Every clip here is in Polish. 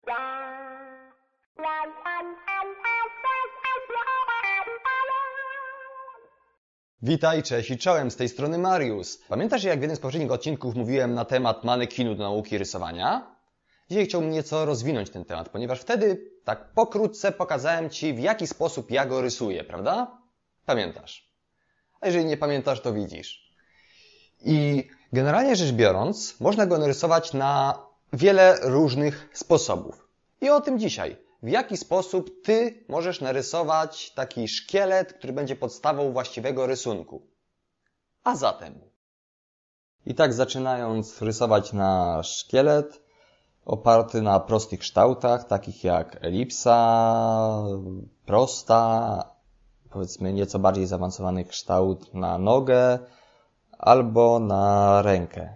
Witaj, cześć i czołem, z tej strony Mariusz. Pamiętasz, jak w jednym z poprzednich odcinków mówiłem na temat manekinu do nauki rysowania? Dzisiaj chciałbym nieco rozwinąć ten temat, ponieważ wtedy tak pokrótce pokazałem Ci, w jaki sposób ja go rysuję, prawda? Pamiętasz? A jeżeli nie pamiętasz, to widzisz. I generalnie rzecz biorąc, można go narysować na wiele różnych sposobów. I o tym dzisiaj. W jaki sposób Ty możesz narysować taki szkielet, który będzie podstawą właściwego rysunku. A zatem. I tak zaczynając rysować nasz szkielet oparty na prostych kształtach, takich jak elipsa, prosta, powiedzmy nieco bardziej zaawansowany kształt na nogę albo na rękę.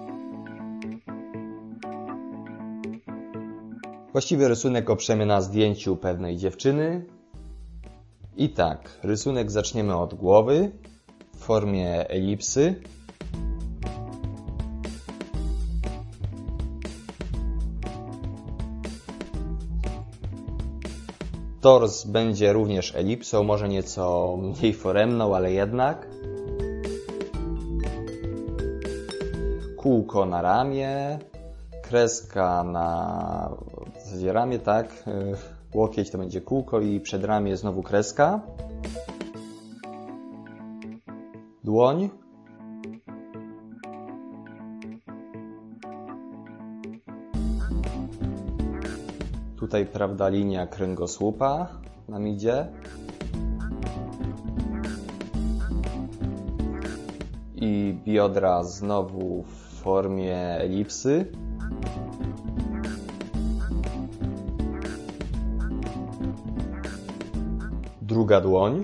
Właściwy rysunek oprzemy na zdjęciu pewnej dziewczyny. I tak, rysunek zaczniemy od głowy w formie elipsy. Tors będzie również elipsą, może nieco mniej foremną, ale jednak. Kółko na ramię, kreska na w zasadzie ramię, tak. Łokieć to będzie kółko i przedramię znowu kreska. Dłoń. Tutaj, prawda, linia kręgosłupa nam idzie. I biodra znowu w formie elipsy. Druga dłoń.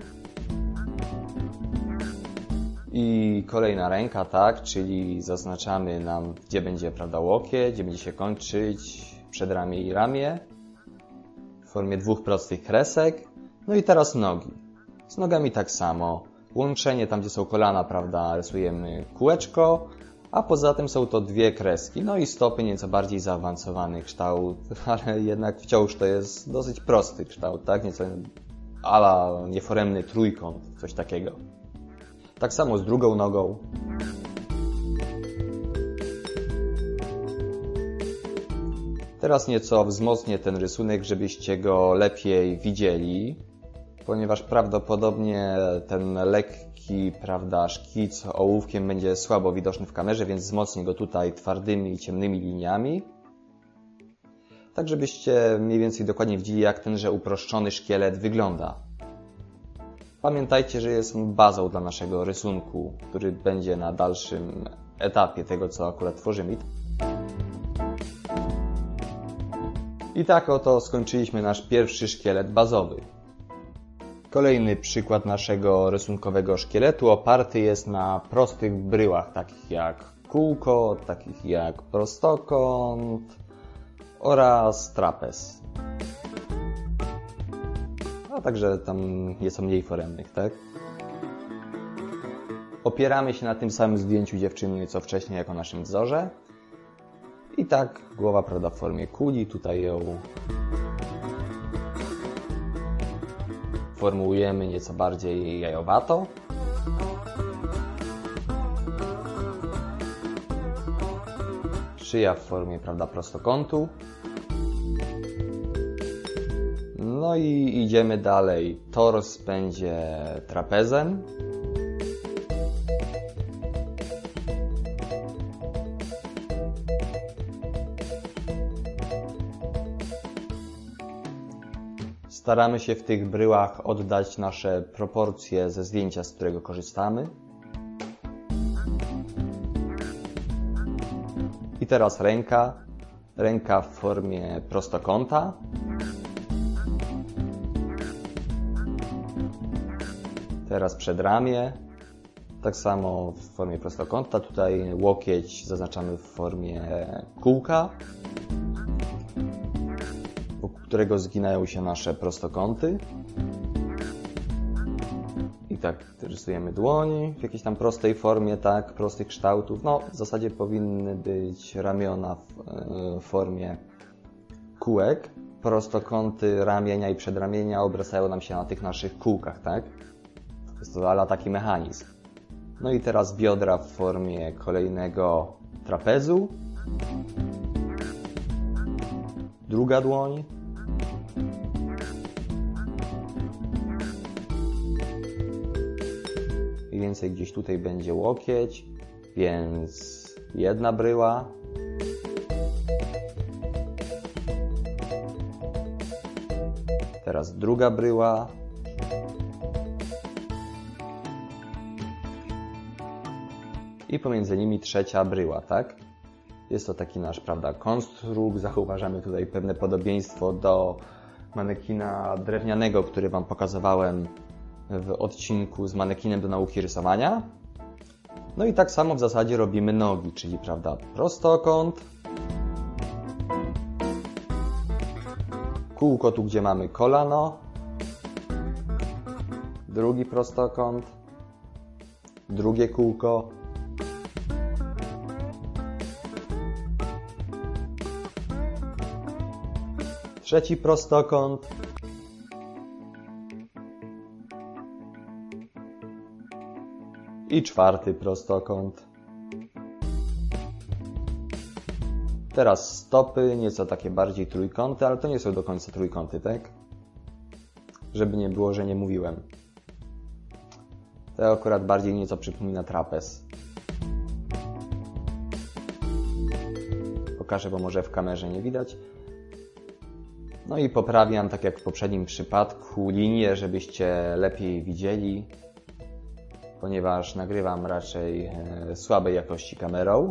I kolejna ręka, tak, czyli zaznaczamy nam, gdzie będzie, prawda, łokieć, gdzie będzie się kończyć przedramię i ramię. W formie dwóch prostych kresek. No i teraz nogi. Z nogami tak samo. Łączenie tam, gdzie są kolana, prawda, rysujemy kółeczko, a poza tym są to dwie kreski. No i stopy, nieco bardziej zaawansowany kształt, ale jednak wciąż to jest dosyć prosty kształt, tak, nieco ala nieforemny trójkąt, coś takiego. Tak samo z drugą nogą. Teraz nieco wzmocnię ten rysunek, żebyście go lepiej widzieli, ponieważ prawdopodobnie ten lekki, prawda, szkic ołówkiem będzie słabo widoczny w kamerze, więc wzmocnię go tutaj twardymi i ciemnymi liniami. Tak, żebyście mniej więcej dokładnie widzieli, jak tenże uproszczony szkielet wygląda. Pamiętajcie, że jest on bazą dla naszego rysunku, który będzie na dalszym etapie tego, co akurat tworzymy. I tak oto skończyliśmy nasz pierwszy szkielet bazowy. Kolejny przykład naszego rysunkowego szkieletu oparty jest na prostych bryłach, takich jak kółko, takich jak prostokąt oraz trapez. A także tam nieco mniej foremnych, tak? Opieramy się na tym samym zdjęciu dziewczyny, co wcześniej jako naszym wzorze. I tak głowa, prawda, w formie kuli, tutaj ją formułujemy nieco bardziej jajowato. Szyja w formie, prawda, prostokątu. No i idziemy dalej. Tors będzie trapezem. Staramy się w tych bryłach oddać nasze proporcje ze zdjęcia, z którego korzystamy. I teraz ręka. Ręka w formie prostokąta. Teraz przedramię. Tak samo w formie prostokąta. Tutaj łokieć zaznaczamy w formie kółka, wokół którego zginają się nasze prostokąty. I tak rysujemy dłoń w jakiejś tam prostej formie, tak, prostych kształtów. No, w zasadzie powinny być ramiona w formie kółek, prostokąty ramienia i przedramienia obracają nam się na tych naszych kółkach, tak? Jest to ala taki mechanizm. No i teraz biodra w formie kolejnego trapezu. Druga dłoń. Mniej więcej gdzieś tutaj będzie łokieć, więc jedna bryła. Teraz druga bryła. I pomiędzy nimi trzecia bryła, tak? Jest to taki nasz, prawda, konstrukt. Zauważamy tutaj pewne podobieństwo do manekina drewnianego, który Wam pokazywałem w odcinku z manekinem do nauki rysowania. No i tak samo w zasadzie robimy nogi, czyli, prawda, prostokąt, kółko tu, gdzie mamy kolano, drugi prostokąt, drugie kółko, trzeci prostokąt, i czwarty prostokąt. Teraz stopy, nieco takie bardziej trójkąty, ale to nie są do końca trójkąty, tak? Żeby nie było, że nie mówiłem. To akurat bardziej nieco przypomina trapez. Pokażę, bo może w kamerze nie widać. No i poprawiam, tak jak w poprzednim przypadku, linię, żebyście lepiej widzieli, ponieważ nagrywam raczej słabej jakości kamerą.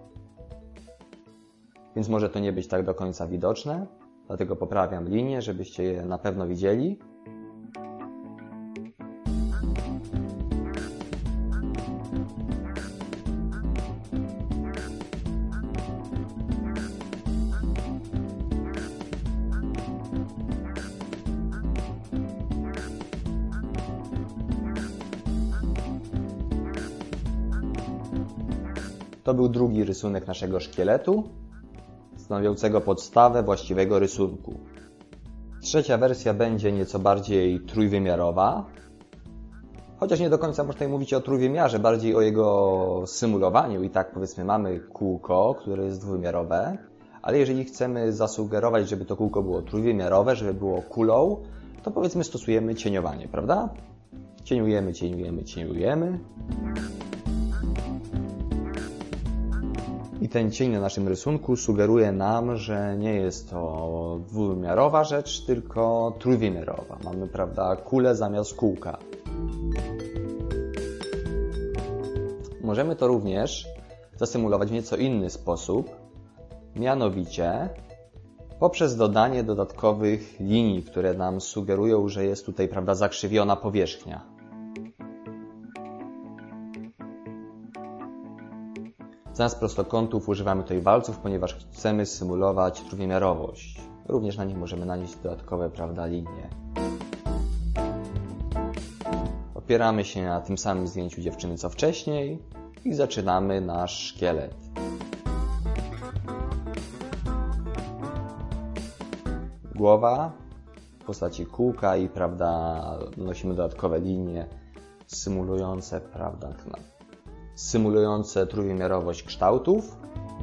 Więc może to nie być tak do końca widoczne, dlatego poprawiam linię, żebyście je na pewno widzieli. To był drugi rysunek naszego szkieletu, stanowiącego podstawę właściwego rysunku. Trzecia wersja będzie nieco bardziej trójwymiarowa, chociaż nie do końca można mówić o trójwymiarze, bardziej o jego symulowaniu. I tak, powiedzmy, mamy kółko, które jest dwuwymiarowe, ale jeżeli chcemy zasugerować, żeby to kółko było trójwymiarowe, żeby było kulą, to, powiedzmy, stosujemy cieniowanie, prawda? Cieniujemy, cieniujemy, cieniujemy. I ten cień na naszym rysunku sugeruje nam, że nie jest to dwuwymiarowa rzecz, tylko trójwymiarowa. Mamy, prawda, kulę zamiast kółka. Możemy to również zasymulować w nieco inny sposób, mianowicie poprzez dodanie dodatkowych linii, które nam sugerują, że jest tutaj, prawda, zakrzywiona powierzchnia. Zamiast prostokątów używamy tutaj walców, ponieważ chcemy symulować trójwymiarowość. Również na nich możemy nanieść dodatkowe, prawda, linie. Opieramy się na tym samym zdjęciu dziewczyny co wcześniej i zaczynamy nasz szkielet. Głowa w postaci kółka i, prawda, nosimy dodatkowe linie symulujące, prawda, trójwymiarowość kształtów.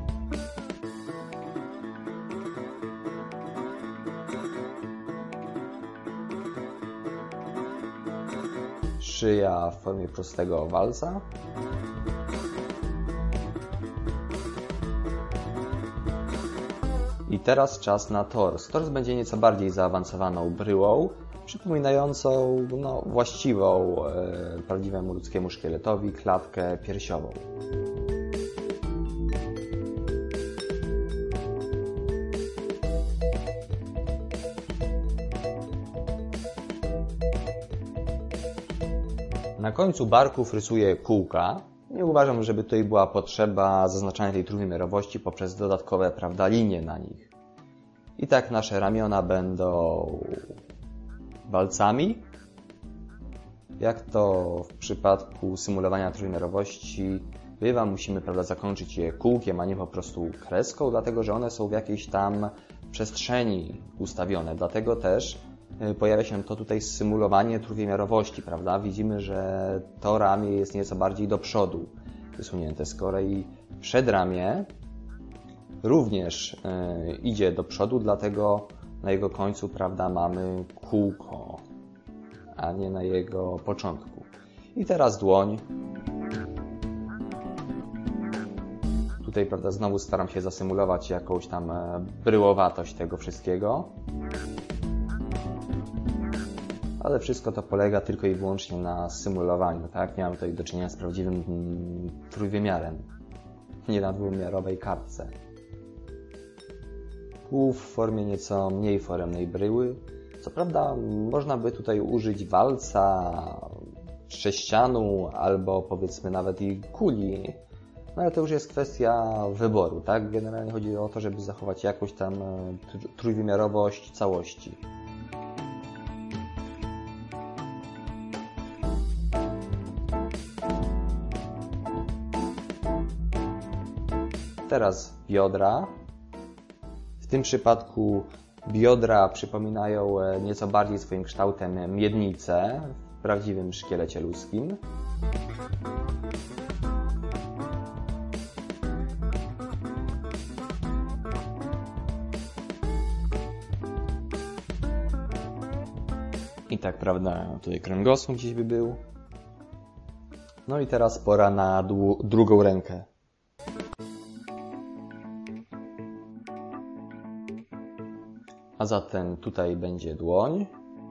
Szyja w formie prostego walca. I teraz czas na tors. Tors będzie nieco bardziej zaawansowaną bryłą, przypominającą właściwą prawdziwemu ludzkiemu szkieletowi klatkę piersiową. Na końcu barków rysuję kółka. Nie uważam, żeby tutaj była potrzeba zaznaczania tej trójwymiarowości poprzez dodatkowe, prawda, linie na nich. I tak nasze ramiona będą walcami. Jak to w przypadku symulowania trójwymiarowości bywa, musimy, prawda, zakończyć je kółkiem, a nie po prostu kreską, dlatego że one są w jakiejś tam przestrzeni ustawione. Dlatego też pojawia się to tutaj symulowanie trójwymiarowości, prawda? Widzimy, że to ramię jest nieco bardziej do przodu wysunięte. Z kolei przedramię również idzie do przodu, dlatego na jego końcu, prawda, mamy kółko, a nie na jego początku. I teraz dłoń. Tutaj, prawda, znowu staram się zasymulować jakąś tam bryłowatość tego wszystkiego. Ale wszystko to polega tylko i wyłącznie na symulowaniu, tak? Nie mam tutaj do czynienia z prawdziwym trójwymiarem, nie na dwuwymiarowej kartce. Kół w formie nieco mniej foremnej bryły. Co prawda można by tutaj użyć walca, sześcianu albo powiedzmy nawet i kuli, no ale to już jest kwestia wyboru, tak? Generalnie chodzi o to, żeby zachować jakąś tam trójwymiarowość całości. Teraz biodra. W tym przypadku biodra przypominają nieco bardziej swoim kształtem miednicę w prawdziwym szkielecie ludzkim. I tak, prawda, tutaj kręgosłup gdzieś by był. No i teraz pora na drugą rękę. A zatem tutaj będzie dłoń.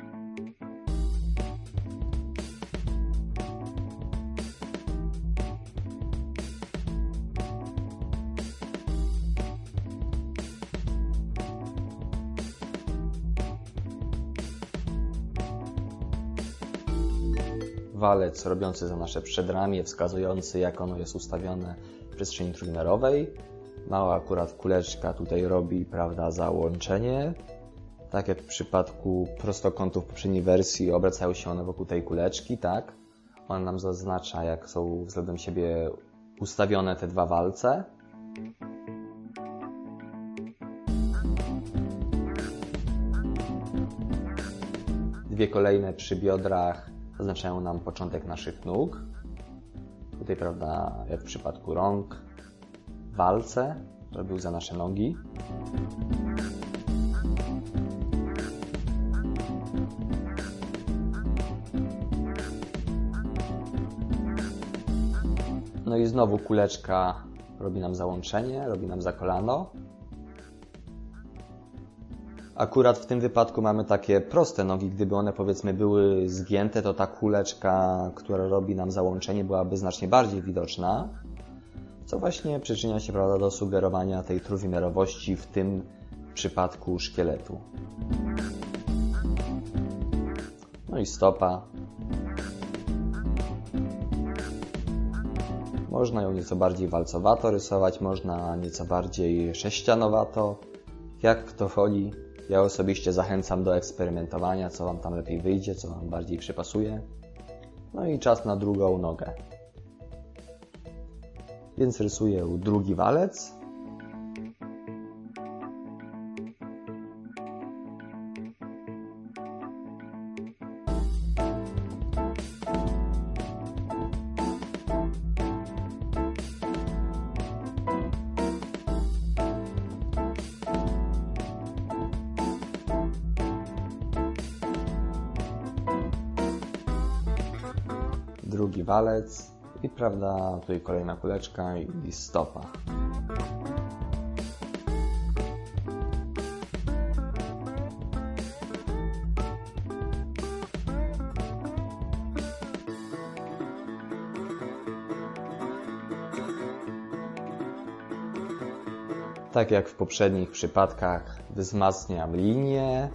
Walec robiący za nasze przedramię, wskazujący, jak ono jest ustawione w przestrzeni trójwymiarowej. Mała akurat kuleczka tutaj robi, prawda, załączenie. Tak jak w przypadku prostokątów w poprzedniej wersji obracają się one wokół tej kuleczki, tak? Ona nam zaznacza, jak są względem siebie ustawione te dwa walce. Dwie kolejne przy biodrach zaznaczają nam początek naszych nóg. Tutaj, prawda, jak w przypadku rąk, walce robił za nasze nogi. No i znowu kuleczka robi nam załączenie, robi nam za kolano. Akurat w tym wypadku mamy takie proste nogi, gdyby one powiedzmy były zgięte, to ta kuleczka, która robi nam załączenie, byłaby znacznie bardziej widoczna, co właśnie przyczynia się, prawda, do sugerowania tej trójwymiarowości w tym przypadku szkieletu. No i stopa. Można ją nieco bardziej walcowato rysować, można nieco bardziej sześcianowato, jak kto woli. Ja osobiście zachęcam do eksperymentowania, co Wam tam lepiej wyjdzie, co Wam bardziej przypasuje. No i czas na drugą nogę. Więc rysuję drugi walec. Drugi walec i, prawda, tutaj kolejna kuleczka i stopa. Tak jak w poprzednich przypadkach wzmacniam linię.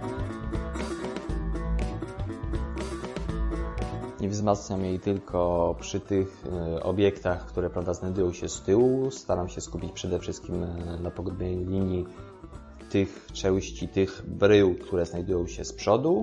Nie wzmacniam jej tylko przy tych obiektach, które, prawda, znajdują się z tyłu. Staram się skupić przede wszystkim na pogłębieniu linii tych części, tych brył, które znajdują się z przodu.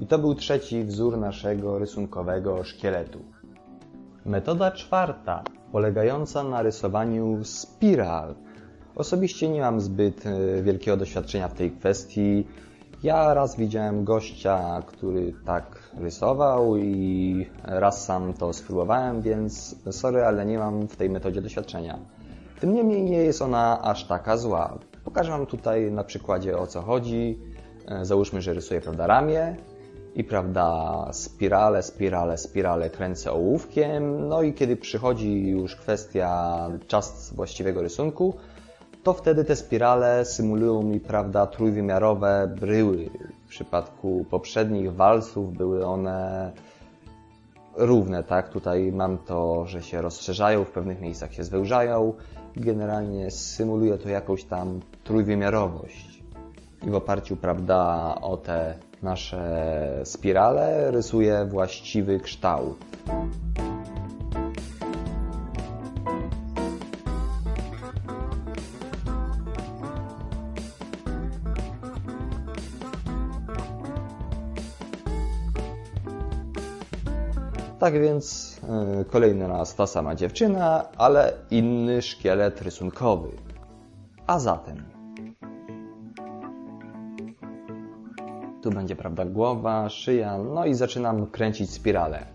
I to był trzeci wzór naszego rysunkowego szkieletu. Metoda czwarta, polegająca na rysowaniu spiral. Osobiście nie mam zbyt wielkiego doświadczenia w tej kwestii. Ja raz widziałem gościa, który tak rysował i raz sam to spróbowałem, więc sorry, ale nie mam w tej metodzie doświadczenia. Tym niemniej nie jest ona aż taka zła. Pokażę Wam tutaj na przykładzie, o co chodzi. Załóżmy, że rysuję, prawda, ramię i, prawda, spirale kręcę ołówkiem. No i kiedy przychodzi już kwestia, czas właściwego rysunku, to wtedy te spirale symulują mi, prawda, trójwymiarowe bryły. W przypadku poprzednich walców były one równe, tak? Tutaj mam to, że się rozszerzają, w pewnych miejscach się zwężają. Generalnie symuluje to jakąś tam trójwymiarowość. I w oparciu, prawda, o te nasze spirale rysuję właściwy kształt. Tak więc kolejny raz ta sama dziewczyna, ale inny szkielet rysunkowy. A zatem tu będzie, prawda, głowa, szyja, no i zaczynam kręcić spirale.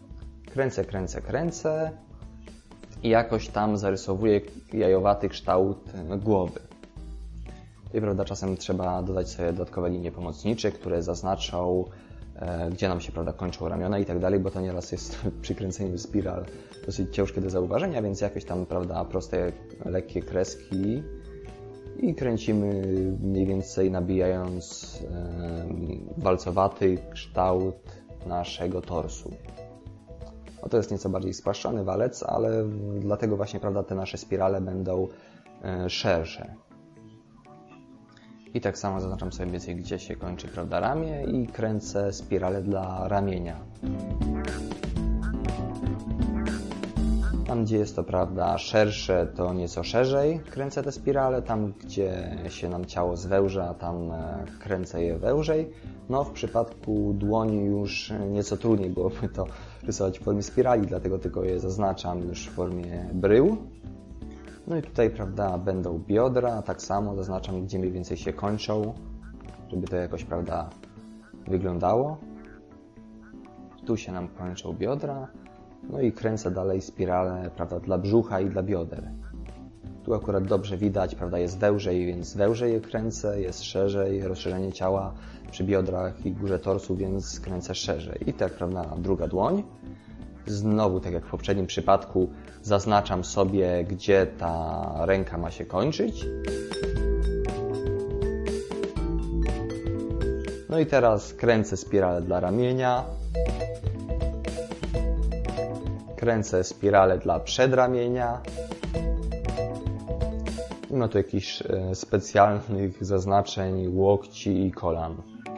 Kręcę i jakoś tam zarysowuję jajowaty kształt głowy. I, prawda, czasem trzeba dodać sobie dodatkowe linie pomocnicze, które zaznaczą, gdzie nam się, prawda, kończą ramiona i tak dalej, bo to nieraz jest przy kręceniu spiral dosyć ciężkie do zauważenia, więc jakoś tam, prawda, proste, lekkie kreski i kręcimy mniej więcej nabijając walcowaty kształt naszego torsu. No to jest nieco bardziej spłaszczony walec, ale dlatego właśnie, prawda, te nasze spirale będą szersze. I tak samo zaznaczam sobie mniej więcej, gdzie się kończy, prawda, ramię i kręcę spirale dla ramienia. Tam, gdzie jest to, prawda, szersze, to nieco szerzej kręcę te spirale. Tam, gdzie się nam ciało zwęża, tam kręcę je wężej. No, w przypadku dłoni już nieco trudniej byłoby to rysować w formie spirali, dlatego tylko je zaznaczam już w formie brył. No i tutaj, prawda, będą biodra, tak samo zaznaczam, gdzie mniej więcej się kończą, żeby to jakoś, prawda, wyglądało. Tu się nam kończą biodra, no i kręcę dalej spirale, prawda, dla brzucha i dla bioder. Tu akurat dobrze widać, prawda, jest wężej, więc wężej je kręcę, jest szerzej, rozszerzenie ciała przy biodrach i górze torsu, więc kręcę szerzej. I tak, prawda, druga dłoń. Znowu, tak jak w poprzednim przypadku, zaznaczam sobie, gdzie ta ręka ma się kończyć. No i teraz kręcę spirale dla ramienia. Kręcę spirale dla przedramienia. Nie ma tu jakichś specjalnych zaznaczeń łokci i kolan.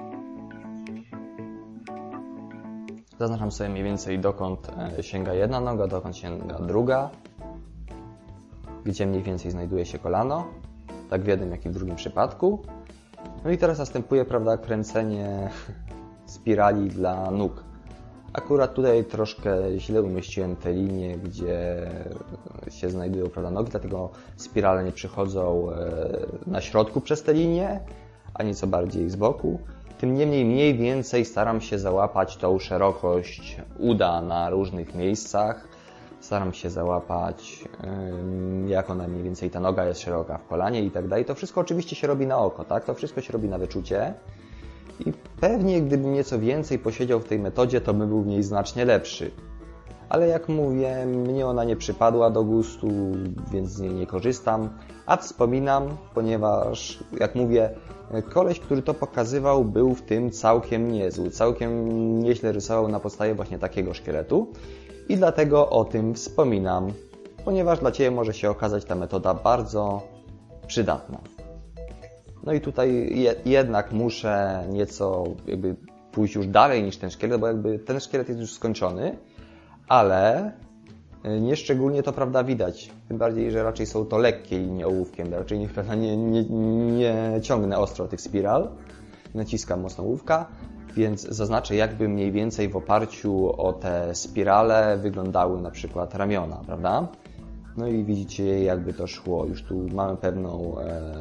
Zaznaczam sobie mniej więcej, dokąd sięga jedna noga, dokąd sięga druga, gdzie mniej więcej znajduje się kolano, tak w jednym, jak i w drugim przypadku. No i teraz następuje, prawda, kręcenie spirali dla nóg. Akurat tutaj troszkę źle umieściłem te linie, gdzie się znajdują, prawda, nogi, dlatego spirale nie przychodzą na środku przez te linie, a nieco bardziej z boku. Tym niemniej mniej więcej staram się załapać tą szerokość uda na różnych miejscach. Staram się załapać, jak ona mniej więcej, ta noga jest szeroka w kolanie i tak dalej. To wszystko oczywiście się robi na oko, tak? To wszystko się robi na wyczucie. I pewnie gdybym nieco więcej posiedział w tej metodzie, to bym był w niej znacznie lepszy. Ale jak mówię, mnie ona nie przypadła do gustu, więc z niej nie korzystam. A wspominam, ponieważ, jak mówię, koleś, który to pokazywał, był w tym całkiem niezły. Całkiem nieźle rysował na podstawie właśnie takiego szkieletu. I dlatego o tym wspominam, ponieważ dla Ciebie może się okazać ta metoda bardzo przydatna. No i tutaj jednak muszę nieco jakby pójść już dalej niż ten szkielet, bo jakby ten szkielet jest już skończony, ale nieszczególnie to, prawda, widać. Tym bardziej, że raczej są to lekkie linie ołówkiem, raczej prawda, nie ciągnę ostro tych spiral, naciskam mocno ołówka. Więc zaznaczę, jakby mniej więcej w oparciu o te spirale wyglądały na przykład ramiona, prawda? No i widzicie, jakby to szło. Już tu mamy pewną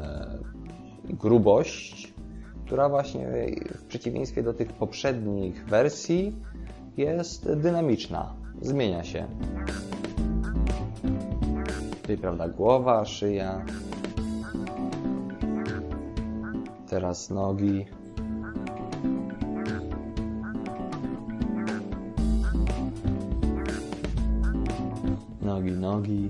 grubość, która właśnie w przeciwieństwie do tych poprzednich wersji jest dynamiczna, zmienia się. Tutaj, prawda, głowa, szyja. Teraz nogi. Nogi.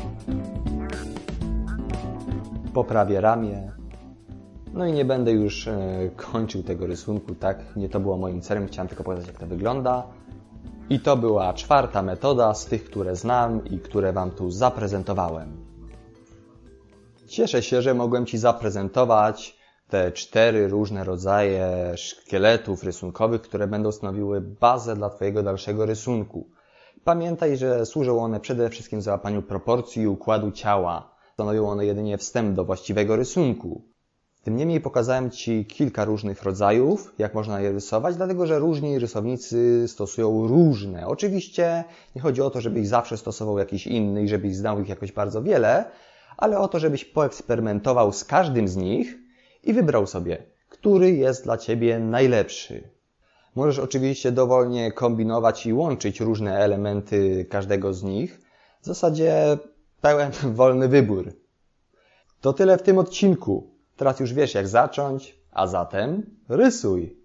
Poprawię ramię. No i nie będę już kończył tego rysunku, tak? Nie to było moim celem, chciałem tylko pokazać, jak to wygląda. I to była 4. metoda z tych, które znam i które Wam tu zaprezentowałem. Cieszę się, że mogłem Ci zaprezentować te 4 różne rodzaje szkieletów rysunkowych, które będą stanowiły bazę dla Twojego dalszego rysunku. Pamiętaj, że służą one przede wszystkim załapaniu proporcji i układu ciała. Stanowią one jedynie wstęp do właściwego rysunku. Tym niemniej pokazałem Ci kilka różnych rodzajów, jak można je rysować, dlatego że różni rysownicy stosują różne. Oczywiście nie chodzi o to, żebyś zawsze stosował jakiś inny i żebyś znał ich jakoś bardzo wiele, ale o to, żebyś poeksperymentował z każdym z nich i wybrał sobie, który jest dla Ciebie najlepszy. Możesz oczywiście dowolnie kombinować i łączyć różne elementy każdego z nich. W zasadzie pełen wolny wybór. To tyle w tym odcinku. Teraz już wiesz, jak zacząć, a zatem rysuj!